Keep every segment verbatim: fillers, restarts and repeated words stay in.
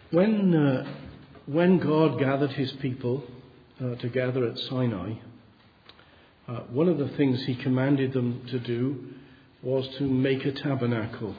When uh, when God gathered his people uh, together at Sinai, uh, one of the things he commanded them to do was to make a tabernacle.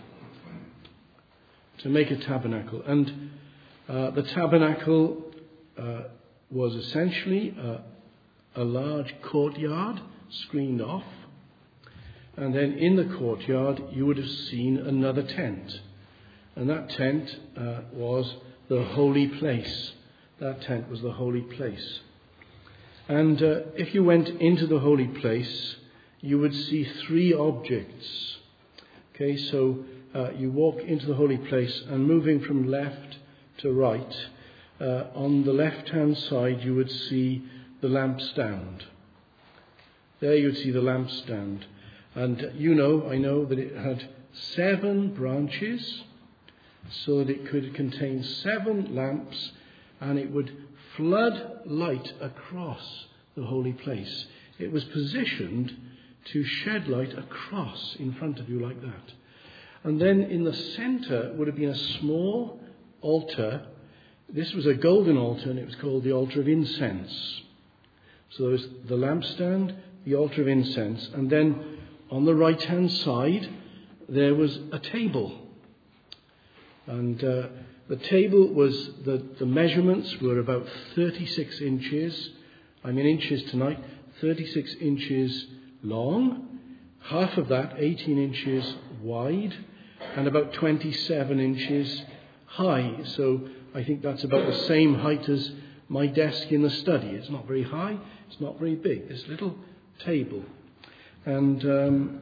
To make a tabernacle. And uh, the tabernacle uh, was essentially a, a large courtyard screened off. And then in the courtyard you would have seen another tent. And that tent uh, was the holy place. That tent was the holy place. And uh, if you went into the holy place, you would see three objects. Okay, so uh, you walk into the holy place, and moving from left to right, uh, on the left-hand side you would see the lampstand. There you would see the lampstand. And you know, I know that it had seven branches, so that it could contain seven lamps, and it would flood light across the holy place. It was positioned to shed light across in front of you like that. And then in the centre would have been a small altar. This was a golden altar, and it was called the altar of incense. So there was the lampstand, the altar of incense, and then on the right-hand side there was a table. And uh, the table was, the, the measurements were about thirty-six inches, I mean inches tonight, thirty-six inches long, half of that eighteen inches wide, and about twenty-seven inches high. So I think that's about the same height as my desk in the study. It's not very high, it's not very big, this little table. And um,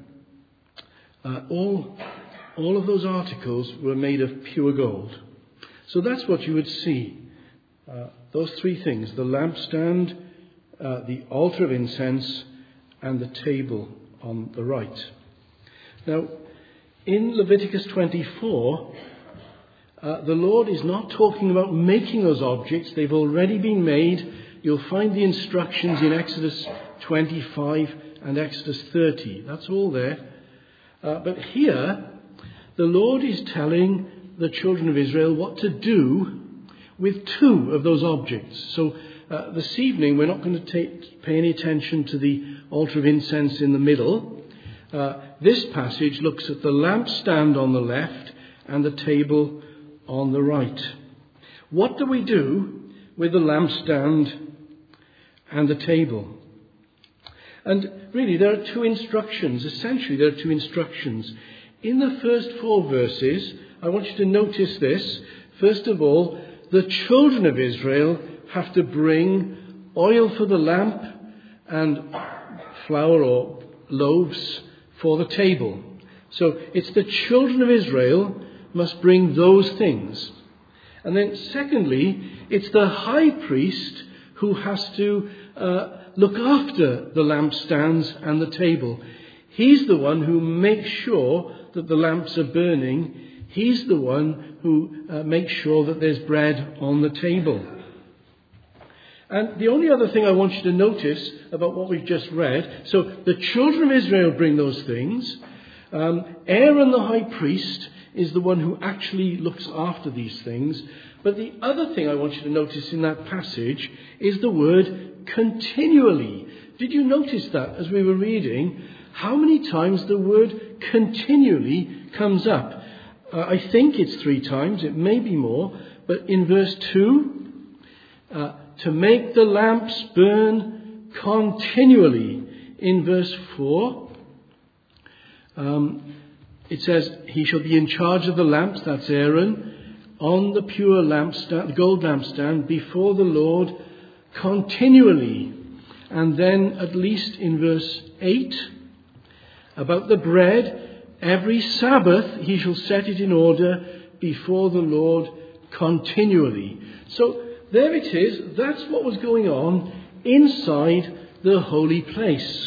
uh, all... All of those articles were made of pure gold. So that's what you would see. Uh, those three things, the lampstand, uh, the altar of incense, and the table on the right. Now, in Leviticus twenty-four, uh, the Lord is not talking about making those objects. They've already been made. You'll find the instructions in Exodus twenty-five and Exodus thirty. That's all there. Uh, but here, the Lord is telling the children of Israel what to do with two of those objects. So uh, this evening we're not going to take, pay any attention to the altar of incense in the middle. Uh, this passage looks at the lampstand on the left and the table on the right. What do we do with the lampstand and the table? And really there are two instructions. Essentially there are two instructions. In the first four verses, I want you to notice this. First of all, the children of Israel have to bring oil for the lamp and flour or loaves for the table. So it's the children of Israel must bring those things. And then secondly, it's the high priest who has to uh, look after the lampstands and the table. He's the one who makes sure that the lamps are burning. He's the one who uh, makes sure that there's bread on the table. And the only other thing I want you to notice about what we've just read, so the children of Israel bring those things. Um, Aaron the high priest is the one who actually looks after these things. But the other thing I want you to notice in that passage is the word continually. Did you notice that as we were reading? How many times the word continually comes up? Uh, I think it's three times. It may be more. But in verse two, uh, to make the lamps burn continually. In verse four, um, it says, he shall be in charge of the lamps, that's Aaron, on the pure lampstand, the gold lampstand, before the Lord continually. And then at least in verse eight, about the bread, every Sabbath he shall set it in order before the Lord continually. So there it is. That's what was going on inside the holy place.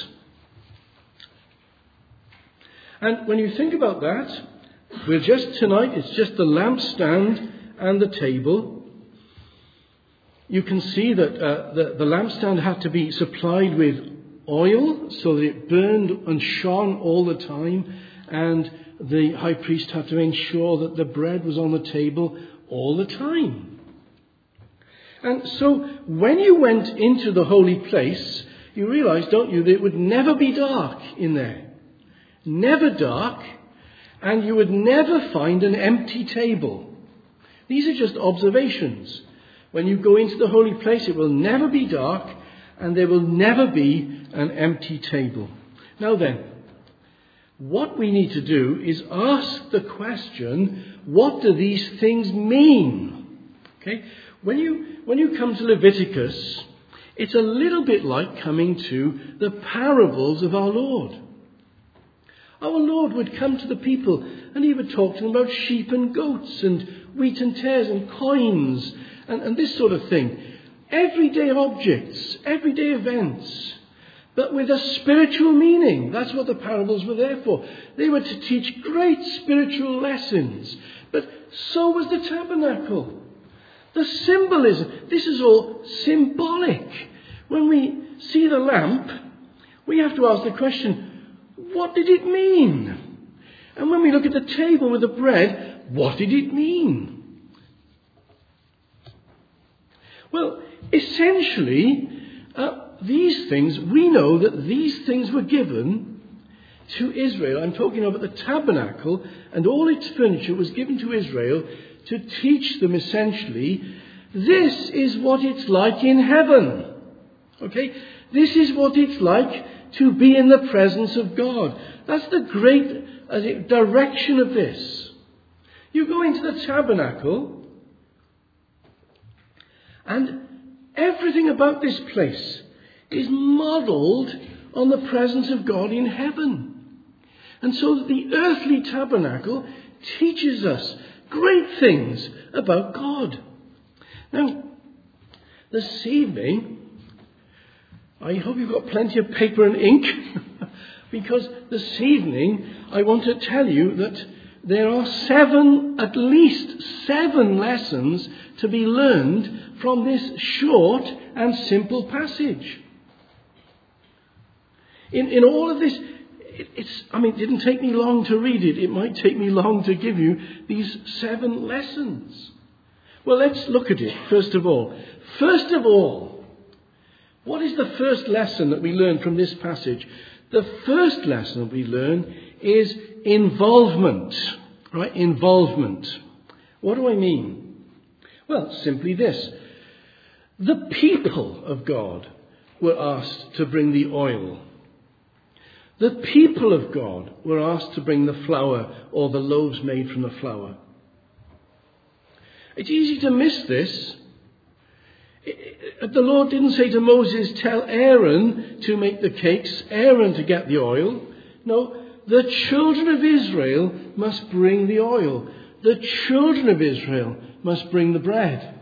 And when you think about that, we're just tonight, it's just the lampstand and the table. You can see that uh, the, the lampstand had to be supplied with oil so that it burned and shone all the time, and the high priest had to ensure that the bread was on the table all the time. And so when you went into the holy place, you realize, don't you, that it would never be dark in there. Never dark. And you would never find an empty table. These are just observations. When you go into the holy place, it will never be dark, and there will never be an empty table. Now then, what we need to do is ask the question, what do these things mean? Okay? When you, when you come to Leviticus, it's a little bit like coming to the parables of our Lord. Our Lord would come to the people and he would talk to them about sheep and goats and wheat and tares and coins and, and this sort of thing. Everyday objects, everyday events, but with a spiritual meaning. That's what the parables were there for. They were to teach great spiritual lessons. But so was the tabernacle. The symbolism, this is all symbolic. When we see the lamp, we have to ask the question, what did it mean? And when we look at the table with the bread, what did it mean? Well, essentially, uh, these things, we know that these things were given to Israel. I'm talking about the tabernacle, and all its furniture was given to Israel to teach them essentially, this is what it's like in heaven. Okay? This is what it's like to be in the presence of God. That's the great uh, direction of this. You go into the tabernacle, and everything about this place is modelled on the presence of God in heaven. And so the earthly tabernacle teaches us great things about God. Now, this evening, I hope you've got plenty of paper and ink, because this evening I want to tell you that there are seven, at least seven lessons to be learned from this short and simple passage. In, in all of this, it, it's, I mean, it didn't take me long to read it. It might take me long to give you these seven lessons. Well, let's look at it, first of all. First of all, what is the first lesson that we learn from this passage? The first lesson we learn is involvement. Right? Involvement. What do I mean? Well, simply this. The people of God were asked to bring the oil. The people of God were asked to bring the flour or the loaves made from the flour. It's easy to miss this. The Lord didn't say to Moses, tell Aaron to make the cakes, Aaron to get the oil. No, the children of Israel must bring the oil. The children of Israel must bring the bread.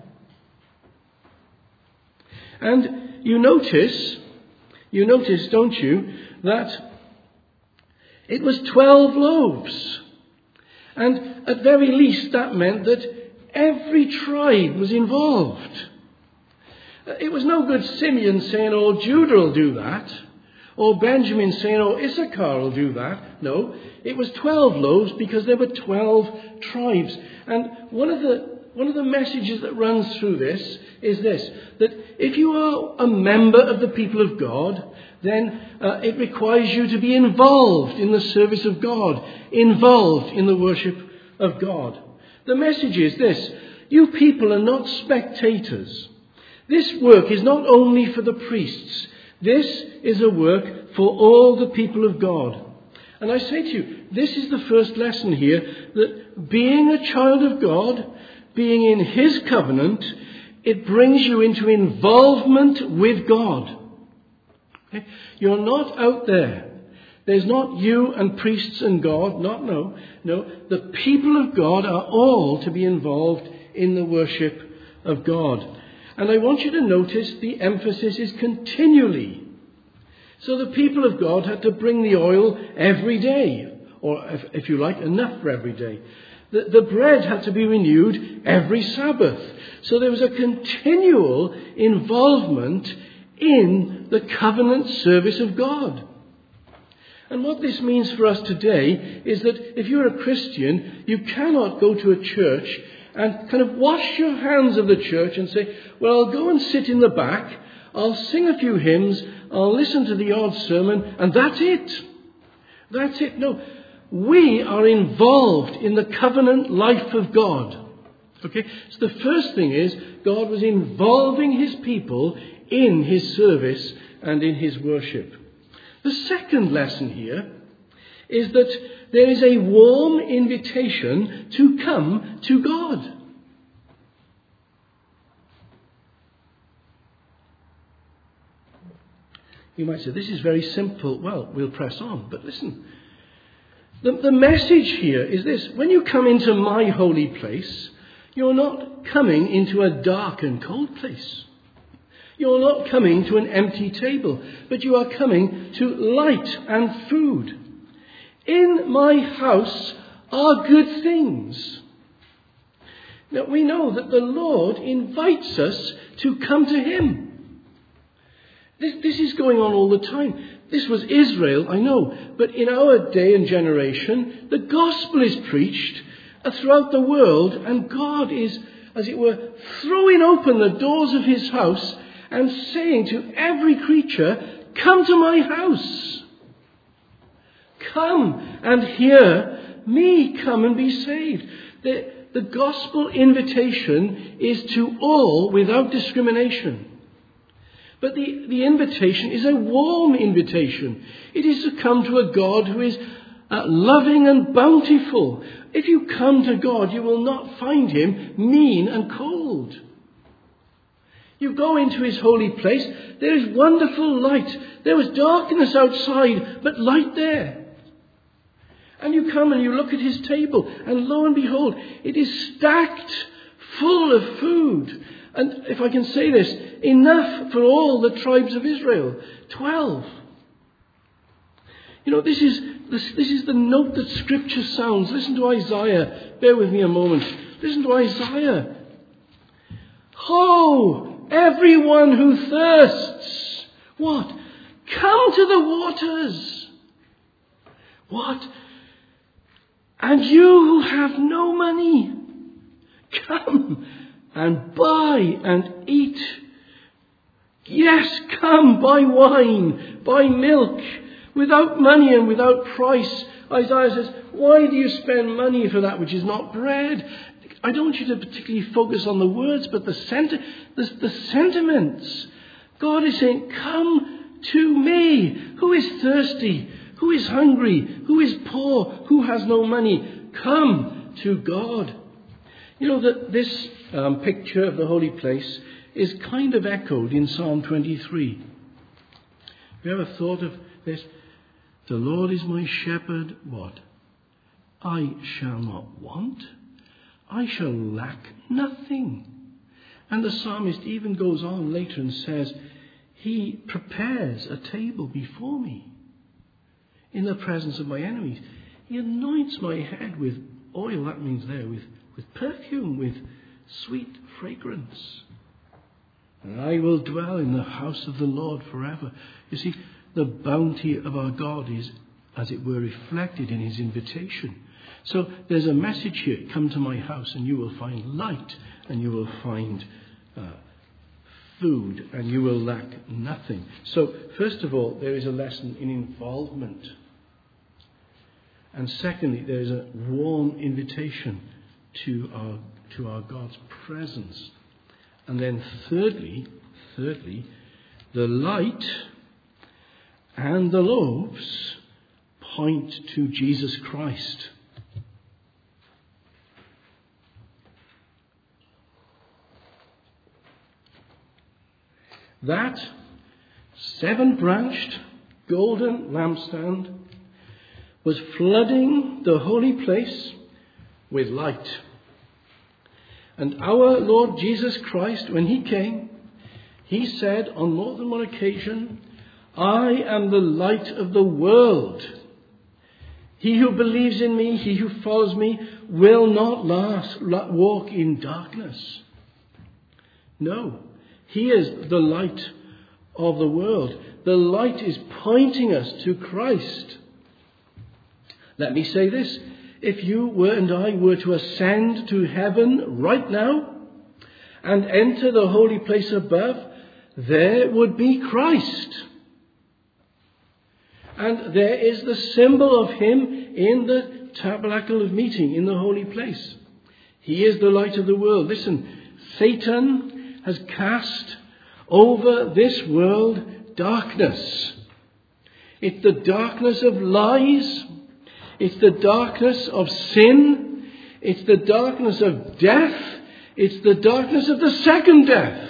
And you notice, you notice, don't you, that it was twelve loaves. And at very least that meant that every tribe was involved. It was no good Simeon saying, oh, Judah will do that. Or Benjamin saying, oh, Issachar will do that. No, it was twelve loaves because there were twelve tribes. And one of the one of the messages that runs through this is this, that if you are a member of the people of God, then uh, it requires you to be involved in the service of God, involved in the worship of God. The message is this, you people are not spectators. This work is not only for the priests. This is a work for all the people of God. And I say to you, this is the first lesson here, that being a child of God, being in his covenant, it brings you into involvement with God. Okay? You're not out there. There's not you and priests and God. Not, no. No, the people of God are all to be involved in the worship of God. And I want you to notice the emphasis is continually. So the people of God had to bring the oil every day, or if, if you like, enough for every day. The, the bread had to be renewed every Sabbath. So there was a continual involvement in the covenant service of God. And what this means for us today is that if you're a Christian, you cannot go to a church and kind of wash your hands of the church and say, well, I'll go and sit in the back, I'll sing a few hymns, I'll listen to the odd sermon, and that's it. That's it. No, we are involved in the covenant life of God. Okay, so the first thing is God was involving his people in his service and in his worship. The second lesson here is that there is a warm invitation to come to God. You might say, this is very simple. Well, we'll press on. But listen, the, the message here is this. When you come into my holy place, you're not coming into a dark and cold place. You're not coming to an empty table, but you are coming to light and food. In my house are good things. Now, we know that the Lord invites us to come to him. This, this is going on all the time. This was Israel, I know. But in our day and generation, the gospel is preached throughout the world. And God is, as it were, throwing open the doors of his house and saying to every creature, come to my house. Come and hear me. Come and be saved. The, the gospel invitation is to all without discrimination. But the, the invitation is a warm invitation. It is to come to a God who is uh, loving and bountiful. If you come to God, you will not find him mean and cold. You go into his holy place, there is wonderful light. There was darkness outside, but light there. And you come and you look at his table, and lo and behold, it is stacked full of food. And if I can say this, enough for all the tribes of Israel. Twelve. You know, this is this, this is the note that Scripture sounds. Listen to Isaiah. Bear with me a moment. Listen to Isaiah. Ho, everyone who thirsts. What? Come to the waters. What? And you who have no money, come and buy and eat. Yes, come, buy wine, buy milk, without money and without price. Isaiah says, why do you spend money for that which is not bread? I don't want you to particularly focus on the words, but the, senti- the, the sentiments. God is saying, come to me. Who is thirsty? Who is hungry? Who is poor? Who has no money? Come to God. You know that this um, picture of the holy place is kind of echoed in Psalm twenty-three. Have you ever thought of this? The Lord is my shepherd. What? I shall not want. I shall lack nothing. And the psalmist even goes on later and says, he prepares a table before me in the presence of my enemies. He anoints my head with oil. That means there with with perfume, with sweet fragrance. And I will dwell in the house of the Lord forever. You see, the bounty of our God is, as it were, reflected in his invitation. So there's a message here, come to my house and you will find light and you will find uh, food and you will lack nothing. So first of all, there is a lesson in involvement. And secondly, there is a warm invitation to our to our God's presence. And then thirdly, thirdly, the light and the loaves point to Jesus Christ. That seven-branched golden lampstand was flooding the holy place with light. And our Lord Jesus Christ, when he came, he said on more than one occasion, I am the light of the world. He who believes in me, he who follows me, will not last, walk in darkness. No, he is the light of the world. The light is pointing us to Christ. Let me say this. if you were and I were to ascend to heaven right now and enter the holy place above, there would be Christ. And there is the symbol of him in the tabernacle of meeting, in the holy place. He is the light of the world. Listen, Satan has cast over this world darkness. It's the darkness of lies. It's the darkness of sin. It's the darkness of death. It's the darkness of the second death.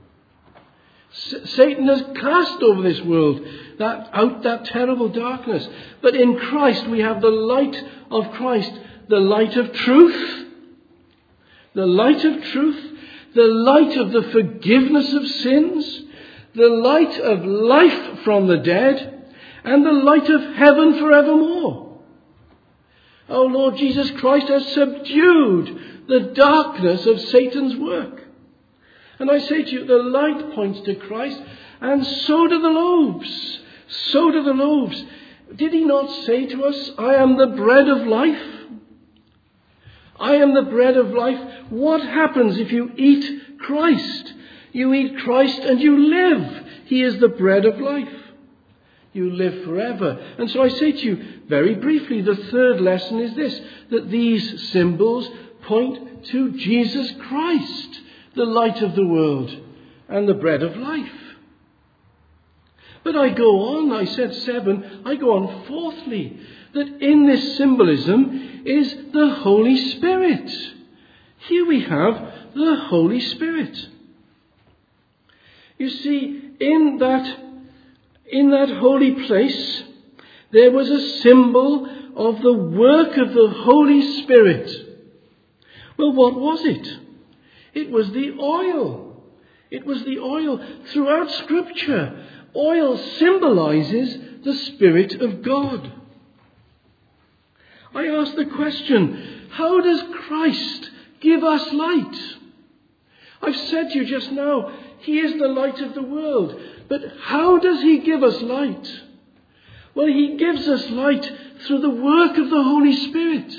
S- Satan has cast over this world that out that terrible darkness. But in Christ we have the light of Christ, the light of truth, the light of truth, the light of the forgiveness of sins, the light of life from the dead, and the light of heaven forevermore. Our Lord Jesus Christ has subdued the darkness of Satan's work. And I say to you, the light points to Christ, and so do the loaves. So do the loaves. Did he not say to us, I am the bread of life? I am the bread of life. What happens if you eat Christ? You eat Christ and you live. He is the bread of life. You live forever. And so I say to you, very briefly, the third lesson is this, that these symbols point to Jesus Christ, the light of the world and the bread of life. But I go on, I said seven, I go on fourthly, that in this symbolism is the Holy Spirit. Here we have the Holy Spirit. You see, in that, in that holy place, there was a symbol of the work of the Holy Spirit. Well, what was it? It was the oil. It was the oil. Throughout Scripture, oil symbolizes the Spirit of God. I ask the question, how does Christ give us light? I've said to you just now, he is the light of the world. But how does he give us light? Well, he gives us light through the work of the Holy Spirit.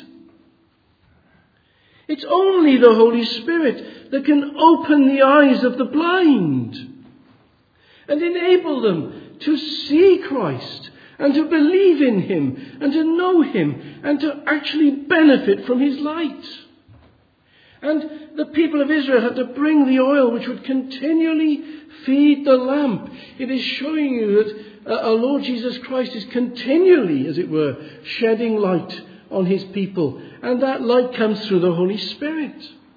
It's only the Holy Spirit that can open the eyes of the blind and enable them to see Christ and to believe in him and to know him and to actually benefit from his light. And the people of Israel had to bring the oil which would continually feed the lamp. It is showing you that uh, our Lord Jesus Christ is continually, as it were, shedding light on his people. And that light comes through the Holy Spirit.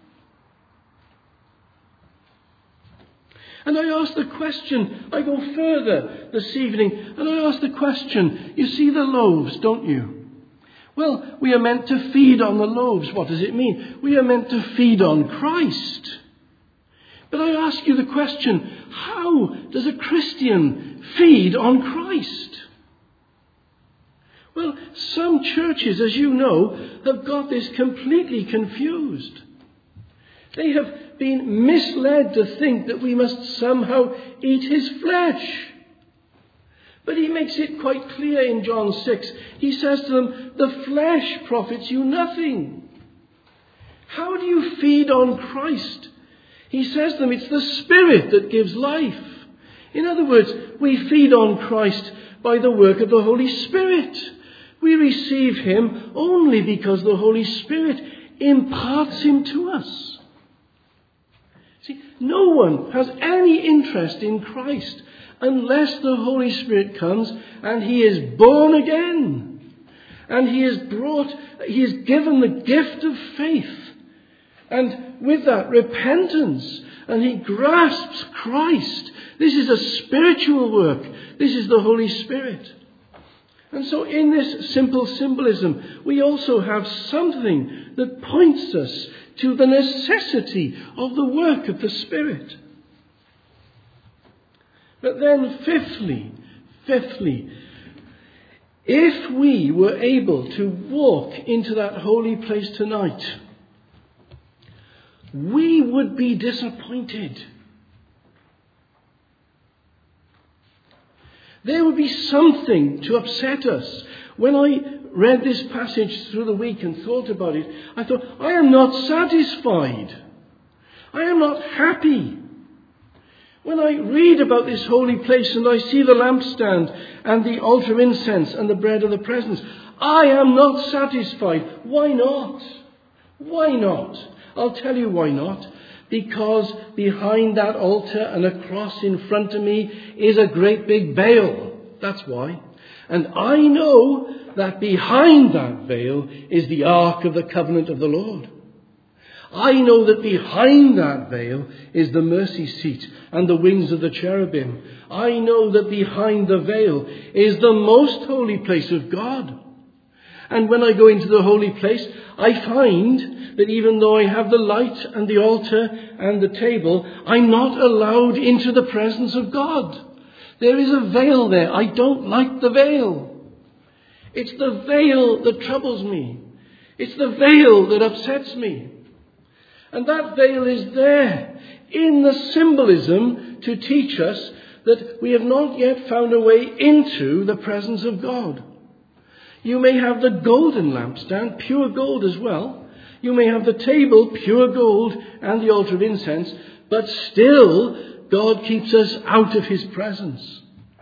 And I ask the question, I go further this evening, and I ask the question, you see the loaves, don't you? Well, we are meant to feed on the loaves. What does it mean? We are meant to feed on Christ. But I ask you the question, how does a Christian feed on Christ? Well, some churches, as you know, have got this completely confused. They have been misled to think that we must somehow eat his flesh. But he makes it quite clear in John six. He says to them, the flesh profits you nothing. How do you feed on Christ? He says to them, it's the Spirit that gives life. In other words, we feed on Christ by the work of the Holy Spirit. We receive him only because the Holy Spirit imparts him to us. See, no one has any interest in Christ unless the Holy Spirit comes and he is born again. And he is brought, he is given the gift of faith. And with that, repentance. And he grasps Christ. This is a spiritual work. This is the Holy Spirit. And so in this simple symbolism, we also have something that points us to the necessity of the work of the Spirit. But then fifthly, fifthly, if we were able to walk into that holy place tonight, we would be disappointed. There would be something to upset us. When I read this passage through the week and thought about it, I thought, I am not satisfied. I am not happy. When I read about this holy place and I see the lampstand and the altar of incense and the bread of the presence, I am not satisfied. Why not? Why not? I'll tell you why not. Because behind that altar and a cross in front of me is a great big veil. That's why. And I know that behind that veil is the Ark of the Covenant of the Lord. I know that behind that veil is the mercy seat and the wings of the cherubim. I know that behind the veil is the most holy place of God. And when I go into the holy place, I find that even though I have the light and the altar and the table, I'm not allowed into the presence of God. There is a veil there. I don't like the veil. It's the veil that troubles me. It's the veil that upsets me. And that veil is there in the symbolism to teach us that we have not yet found a way into the presence of God. You may have the golden lampstand, pure gold as well. You may have the table, pure gold, and the altar of incense, but still God keeps us out of his presence.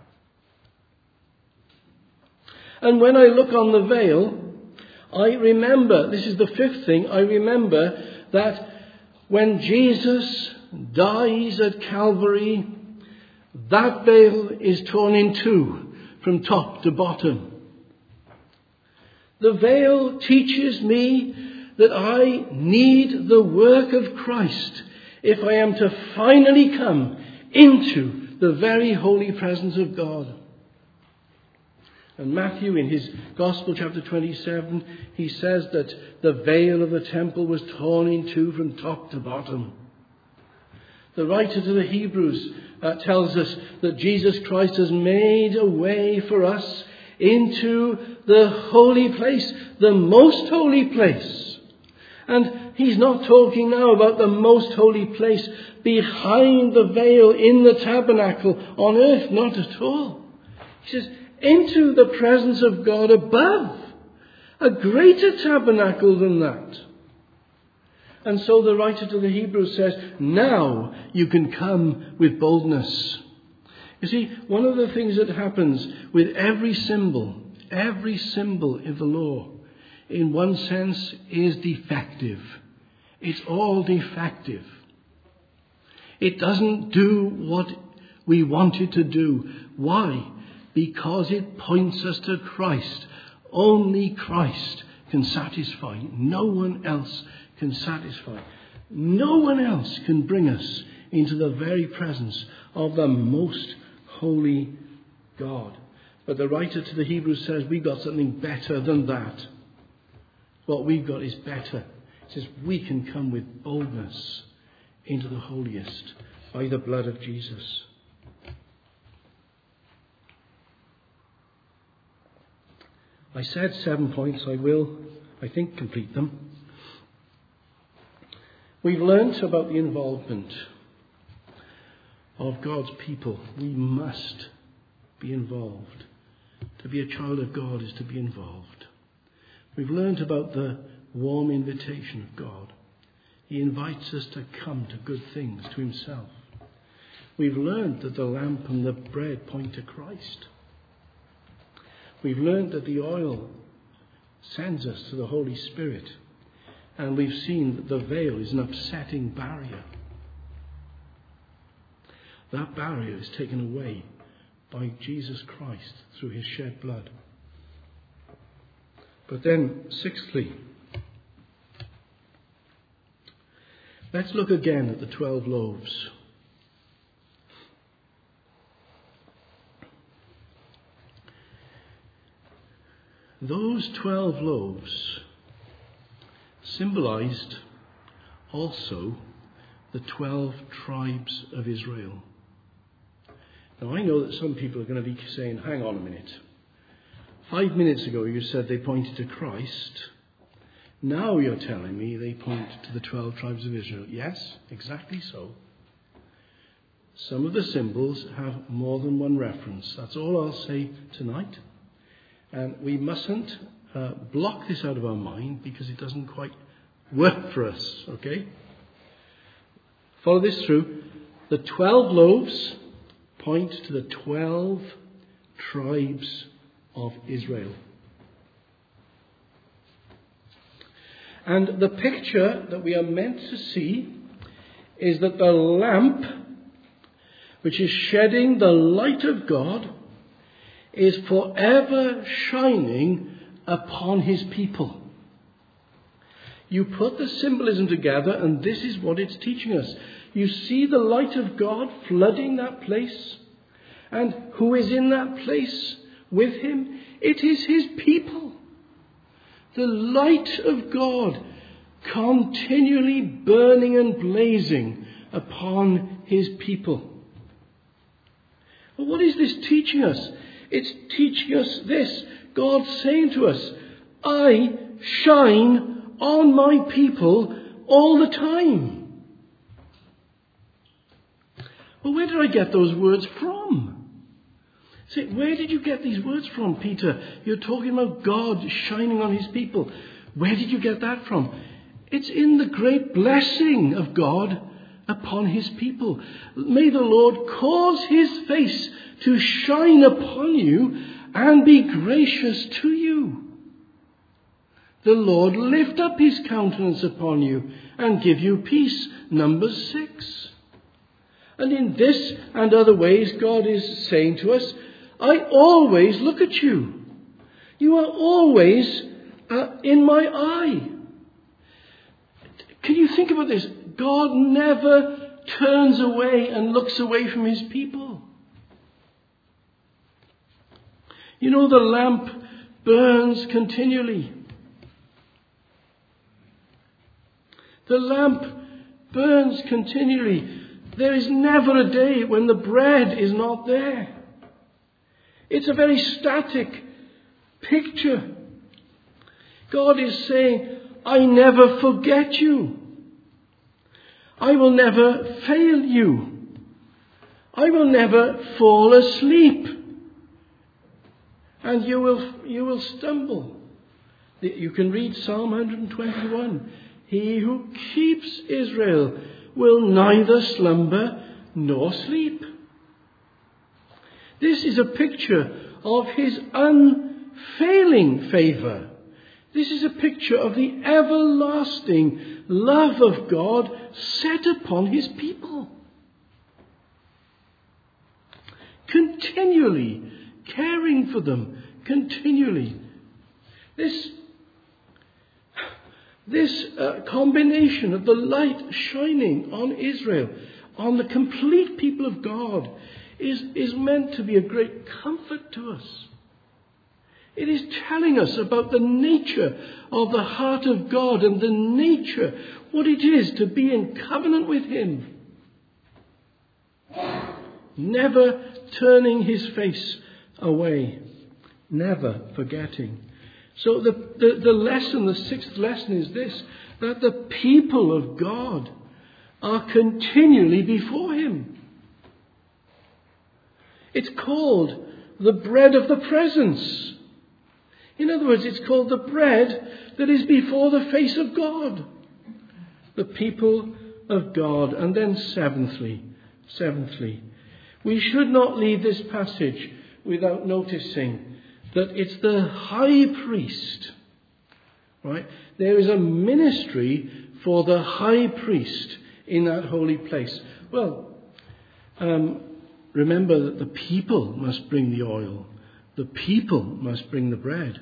And when I look on the veil, I remember, this is the fifth thing, I remember that when Jesus dies at Calvary, that veil is torn in two from top to bottom. The veil teaches me that I need the work of Christ if I am to finally come into the very holy presence of God. And Matthew, in his Gospel, chapter twenty-seven, he says that the veil of the temple was torn in two from top to bottom. The writer to the Hebrews uh, tells us that Jesus Christ has made a way for us into the holy place, the most holy place. And he's not talking now about the most holy place behind the veil in the tabernacle on earth, not at all. He says, into the presence of God above, a greater tabernacle than that. And so the writer to the Hebrews says, now you can come with boldness. You see, one of the things that happens with every symbol, every symbol in the law, in one sense, is defective. It's all defective. It doesn't do what we want it to do. Why? Because it points us to Christ. Only Christ can satisfy. No one else can satisfy. No one else can bring us into the very presence of the most holy God. But the writer to the Hebrews says we've got something better than that. What we've got is better. It says we can come with boldness into the holiest by the blood of Jesus. I said seven points. I will, I think, complete them. We've learnt about the involvement of God's people. We must be involved. To be a child of God is to be involved. We've learnt about the warm invitation of God. He invites us to come to good things, to himself. We've learnt that the lamp and the bread point to Christ. We've learnt that the oil sends us to the Holy Spirit. And we've seen that the veil is an upsetting barrier. That barrier is taken away by Jesus Christ through his shed blood. But then, sixthly, let's look again at the twelve loaves. Those twelve loaves symbolized also the twelve tribes of Israel. Now, I know that some people are going to be saying, hang on a minute. Five minutes ago you said they pointed to Christ. Now you're telling me they point to the twelve tribes of Israel. Yes, exactly so. Some of the symbols have more than one reference. That's all I'll say tonight. And we mustn't uh, block this out of our mind because it doesn't quite work for us, okay? Follow this through. The twelve loaves point to the twelve tribes of Israel. And the picture that we are meant to see is that the lamp, which is shedding the light of God, is forever shining upon his people. You put the symbolism together, and this is what it's teaching us. You see the light of God flooding that place. And who is in that place with him? It is his people. The light of God continually burning and blazing upon his people. Well, what is this teaching us? It's teaching us this. God saying to us, I shine on my people all the time. Well, where did I get those words from? Say, where did you get these words from, Peter? You're talking about God shining on his people. Where did you get that from? It's in the great blessing of God upon his people. May the Lord cause his face to shine upon you and be gracious to you. The Lord lift up his countenance upon you and give you peace. Numbers six. And in this and other ways, God is saying to us, I always look at you. You are always uh, in my eye. Can you think about this? God never turns away and looks away from his people. You know, the lamp burns continually. The lamp burns continually. There is never a day when the bread is not there. It's a very static picture. God is saying, I never forget you. I will never fail you. I will never fall asleep. And you will, you will stumble. You can read Psalm one twenty-one. He who keeps Israel will neither slumber nor sleep. This is a picture of his unfailing favour. This is a picture of the everlasting love of God set upon his people. Continually caring for them, continually. This, this uh, combination of the light shining on Israel, on the complete people of God, is, is meant to be a great comfort to us. It is telling us about the nature of the heart of God and the nature, what it is to be in covenant with him. Never turning his face away. Never forgetting. So the, the, the lesson, the sixth lesson is this, that the people of God are continually before him. It's called the bread of the presence. In other words, it's called the bread that is before the face of God. The people of God. And then seventhly, seventhly, we should not leave this passage without noticing that it's the high priest, right? There is a ministry for the high priest in that holy place. Well, um, remember that the people must bring the oil. The people must bring the bread.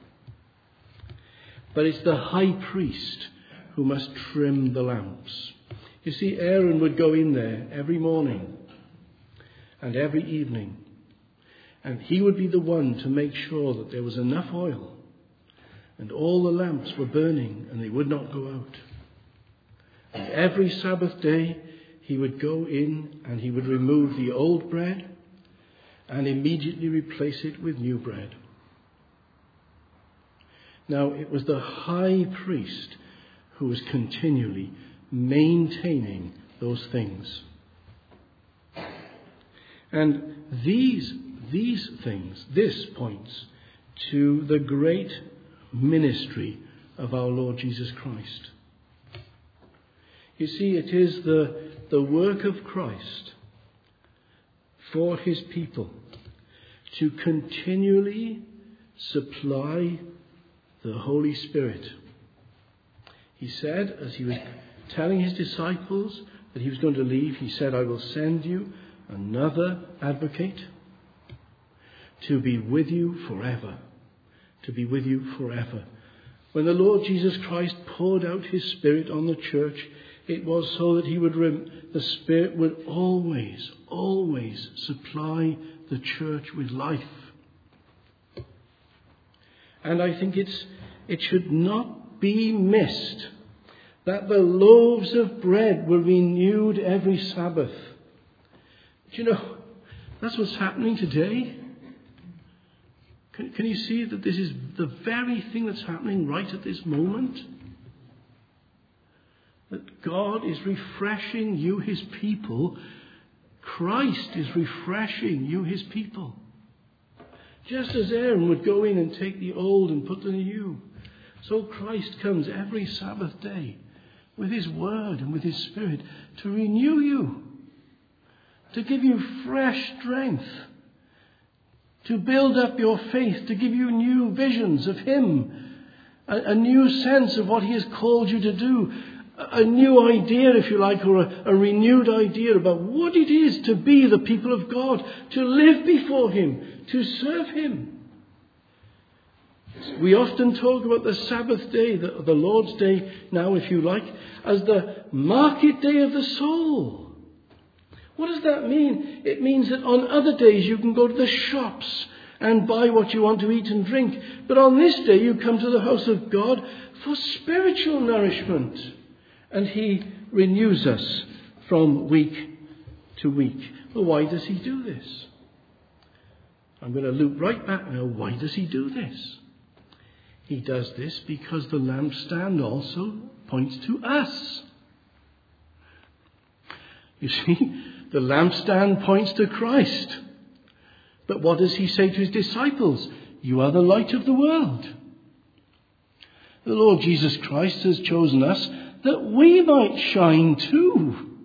But it's the high priest who must trim the lamps. You see, Aaron would go in there every morning and every evening. And he would be the one to make sure that there was enough oil and all the lamps were burning and they would not go out. And every Sabbath day he would go in and he would remove the old bread and immediately replace it with new bread. Now, it was the high priest who was continually maintaining those things. And these, these things, this points to the great ministry of our Lord Jesus Christ. You see, it is the, the work of Christ for his people to continually supply the Holy Spirit. He said, as he was telling his disciples that he was going to leave, he said, I will send you another advocate to be with you forever. To be with you forever. When the Lord Jesus Christ poured out his Spirit on the church, it was so that he would, rem- the Spirit would always, always supply the church with life. And I think it's, it should not be missed that the loaves of bread were renewed every Sabbath. Do you know, that's what's happening today. Can, can you see that this is the very thing that's happening right at this moment? That God is refreshing you, his people. Christ is refreshing you, his people. Just as Aaron would go in and take the old and put the new, so Christ comes every Sabbath day with his word and with his Spirit to renew you, to give you fresh strength, to build up your faith, to give you new visions of him, a, a new sense of what he has called you to do, a, a new idea, if you like, or a, a renewed idea about what it is to be the people of God, to live before him, to serve him. We often talk about the Sabbath day, the, the Lord's day now, if you like, as the market day of the soul. What does that mean? It means that on other days you can go to the shops and buy what you want to eat and drink. But on this day you come to the house of God for spiritual nourishment. And he renews us from week to week. Well, why does he do this? I'm going to loop right back now. Why does he do this? He does this because the lampstand also points to us. You see, the lampstand points to Christ. But what does he say to his disciples? You are the light of the world. The Lord Jesus Christ has chosen us that we might shine too.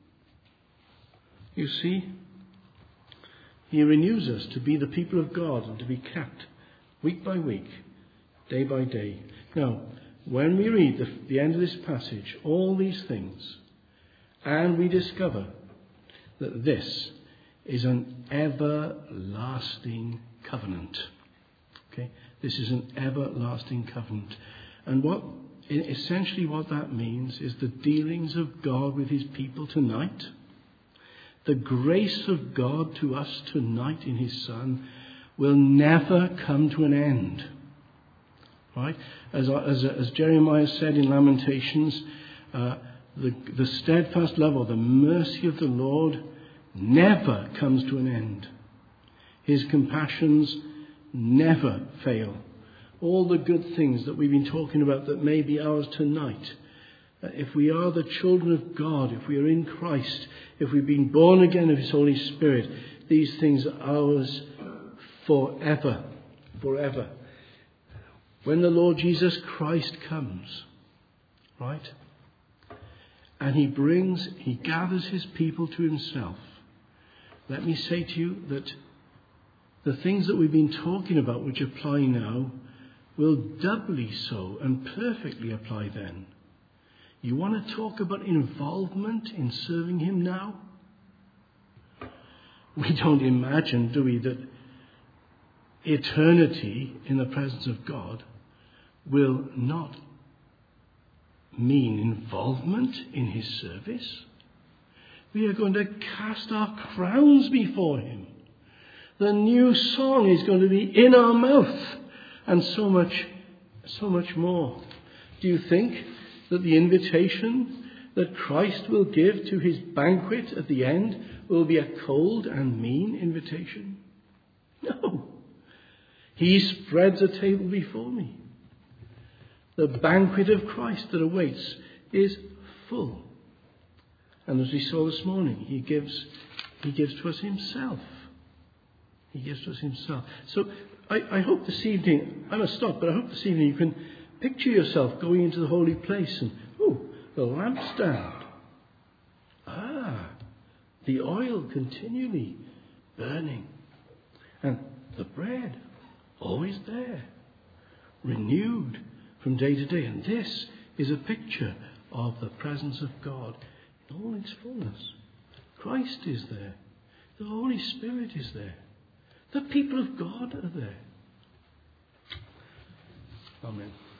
You see, he renews us to be the people of God and to be kept week by week, day by day. Now, when we read the, the end of this passage, all these things, and we discover that this is an everlasting covenant. Okay? This is an everlasting covenant. And what essentially what that means is the dealings of God with his people tonight. The grace of God to us tonight in his Son will never come to an end. Right? As, as, as Jeremiah said in Lamentations, uh, the, the steadfast love or the mercy of the Lord never comes to an end. His compassions never fail. All the good things that we've been talking about that may be ours tonight, if we are the children of God, if we are in Christ, if we've been born again of his Holy Spirit, these things are ours forever, forever. When the Lord Jesus Christ comes, right, and he brings, he gathers his people to himself, let me say to you that the things that we've been talking about, which apply now, will doubly so and perfectly apply then. You want to talk about involvement in serving him now? We don't imagine, do we, that eternity in the presence of God will not mean involvement in his service. We are going to cast our crowns before him. The new song is going to be in our mouth, and so much, so much more. Do you think that the invitation that Christ will give to his banquet at the end will be a cold and mean invitation? No. He spreads a table before me. The banquet of Christ that awaits is full. And as we saw this morning, he gives, he gives to us himself. He gives to us himself. So I, I hope this evening, I must stop, but I hope this evening you can picture yourself going into the holy place and, oh, the lampstand. Ah, the oil continually burning. And the bread, always there, renewed from day to day. And this is a picture of the presence of God in all its fullness. Christ is there. The Holy Spirit is there. The people of God are there. Amen.